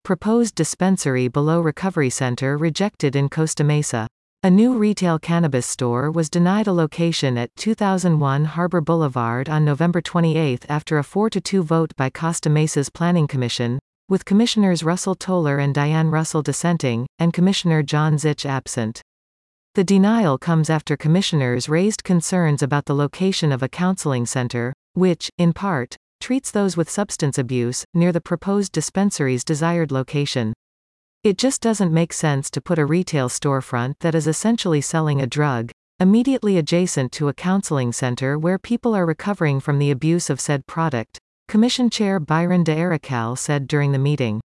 proposed dispensary below recovery center rejected in Costa Mesa. A new retail cannabis store was denied a location at 2001 Harbor Boulevard on November 28 after a 4-2 vote by Costa Mesa's Planning Commission, with Commissioners Russell Toller and Diane Russell dissenting, and Commissioner John Zich absent. The denial comes after commissioners raised concerns about the location of a counseling center, which, in part, treats those with substance abuse, near the proposed dispensary's desired location. It just doesn't make sense to put a retail storefront that is essentially selling a drug, immediately adjacent to a counseling center where people are recovering from the abuse of said product, Commission Chair Byron de Aracal said during the meeting.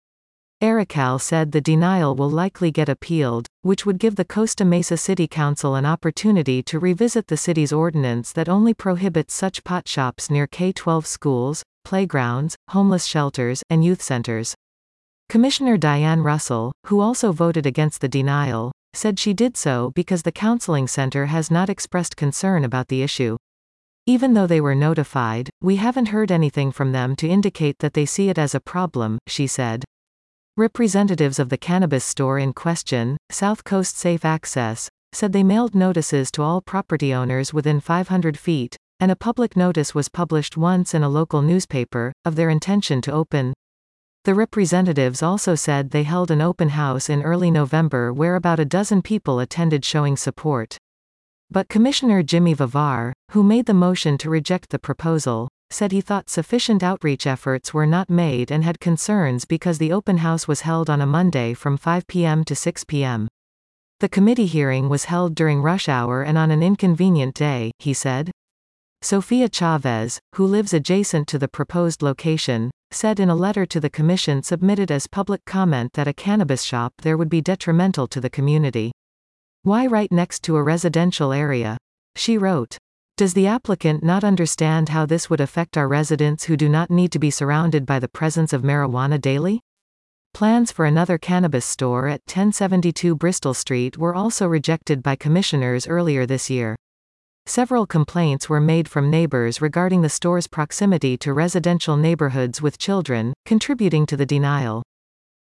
Aracal said the denial will likely get appealed, which would give the Costa Mesa City Council an opportunity to revisit the city's ordinance that only prohibits such pot shops near K-12 schools, playgrounds, homeless shelters, and youth centers. Commissioner Diane Russell, who also voted against the denial, said she did so because the counseling center has not expressed concern about the issue. Even though they were notified, we haven't heard anything from them to indicate that they see it as a problem, she said. Representatives of the cannabis store in question, South Coast Safe Access, said they mailed notices to all property owners within 500 feet, and a public notice was published once in a local newspaper, of their intention to open. The representatives also said they held an open house in early November where about a dozen people attended showing support. But Commissioner Jimmy Vivar, who made the motion to reject the proposal, said he thought sufficient outreach efforts were not made and had concerns because the open house was held on a Monday from 5 p.m. to 6 p.m. The committee hearing was held during rush hour and on an inconvenient day, he said. Sofia Chavez, who lives adjacent to the proposed location, said in a letter to the commission submitted as public comment that a cannabis shop there would be detrimental to the community. Why right next to a residential area? She wrote. Does the applicant not understand how this would affect our residents who do not need to be surrounded by the presence of marijuana daily? Plans for another cannabis store at 1072 Bristol Street were also rejected by commissioners earlier this year. Several complaints were made from neighbors regarding the store's proximity to residential neighborhoods with children, contributing to the denial.